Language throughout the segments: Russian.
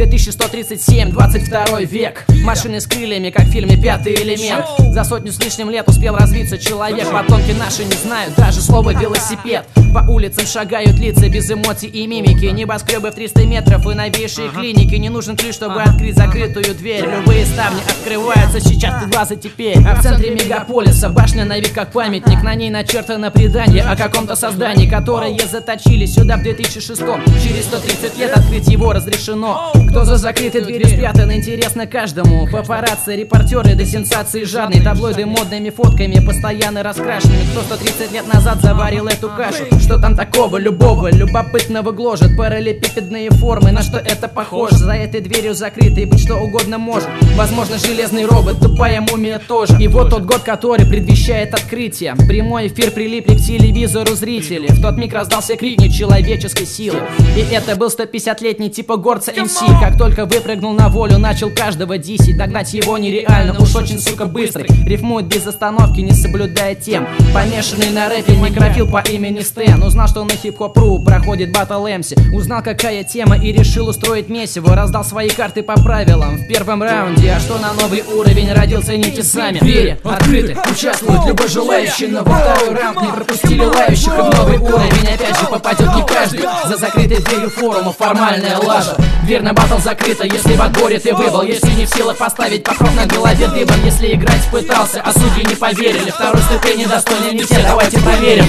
2137, 22 век. Машины с крыльями, как в фильме «Пятый элемент». За сотню с лишним лет успел развиться человек. Потомки наши не знают даже слова «велосипед». По улицам шагают лица без эмоций и мимики. Небоскребы в 300 метров и новейшие клиники. Не нужен ключ, чтобы открыть закрытую дверь. Любые ставни открываются сейчас, ты глаза теперь. А в центре мегаполиса башня на вид как памятник. На ней начертано предание о каком-то создании, которое заточили сюда в 2006-м. Через 130 лет открыть его разрешено. Кто за закрытой дверью спрятан, интересно каждому. Папарацци, репортеры, до сенсации жадные. Таблоиды модными фотками, постоянно раскрашенными. Кто 130 лет назад заварил эту кашу? Что там такого любого любопытного гложет? Параллелепипедные формы, на что это похоже? За этой дверью закрытой быть что угодно может. Возможно, железный робот, тупая мумия тоже. И вот тот год, который предвещает открытие. Прямой эфир прилипли к телевизору зрители. В тот миг раздался крик нечеловеческой силы. И это был 150-летний типа горца МС. Как только выпрыгнул на волю, начал каждого дисить. Догнать его нереально, уж очень, сука, быстрый. Рифмует без остановки, не соблюдая тем. Помешанный на рэпе микрофил по имени Стэн. Узнал, что на хип-хоп.ру проходит батл МС. Узнал, какая тема, и решил устроить месиво. Раздал свои карты по правилам в первом раунде. А что на новый уровень родил, цените сами. Двери открыты, участвует любой желающий. Но во второй раунд не пропустили лающих. И в новый уровень опять же попадет не каждый. За закрытой дверью форума формальная лажа. Дверь на батл закрыта, если в отборе ты выбыл. Если не в силах поставить покров на голове дыбом. Если играть пытался, а судьи не поверили. Второй ступени достойны не все, давайте проверим.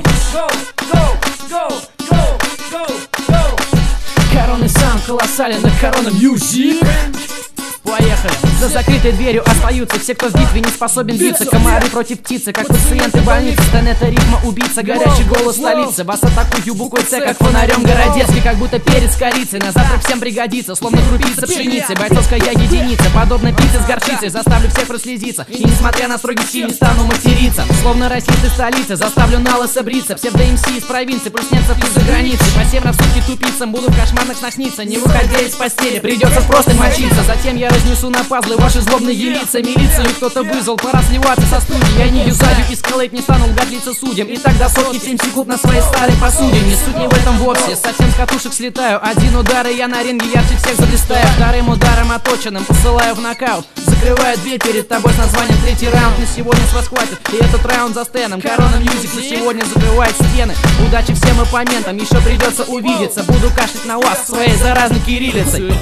Коронный саунд колоссален, на Корона Мьюзик. Поехали! За закрытой дверью остаются все, кто в битве не способен биться. Комары против птицы, как пациенты больницы. Стэн это рифма убийца, горячий голос столицы. Вас атакую буквой С, как фонарем Городецкий. Как будто перец корицей, на завтрак всем пригодится. Словно крупица пшеницы, бойцовская единица. Подобно пицце с горчицей, заставлю всех прослезиться. И несмотря на строгий стиль, не стану материться. Словно расист из столицы, заставлю на лысо бриться. Псевдо-МС из провинции, плюс немцев из-за границы. По 7 раз в сутки тупицам, буду в кошмарных снах сниться. Не выходя из постели, придется просто мочиться. Затем я разнесу на пазлы ваши злобные лица. Милицию кто-то вызвал, пора сливаться со студией. Я не юзаю эскалейт, не стану лгать лица судьям. И так до сотки в 7 секунд на своей старой посуде. Не суть не в этом вовсе, совсем с катушек слетаю. Один удар и я на ринге ярче всех заблистаю. Вторым ударом оточенным посылаю в нокаут. Закрываю дверь перед тобой с названием третий раунд. На сегодня с вас хватит, и этот раунд за Стэном. Корона Мьюзик на сегодня закрывает стены. Удачи всем оппонентам, еще придется увидеться. Буду кашлять на вас своей заразной кириллицей.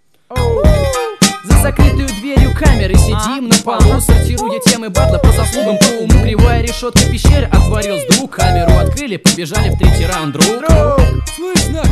За закрытую дверью камеры сидим на полу, сортируя темы батла по заслугам по уму. Кривая решетка пещеры отворилась вдруг. Камеру открыли, побежали в третий раунд, друг. Слышно,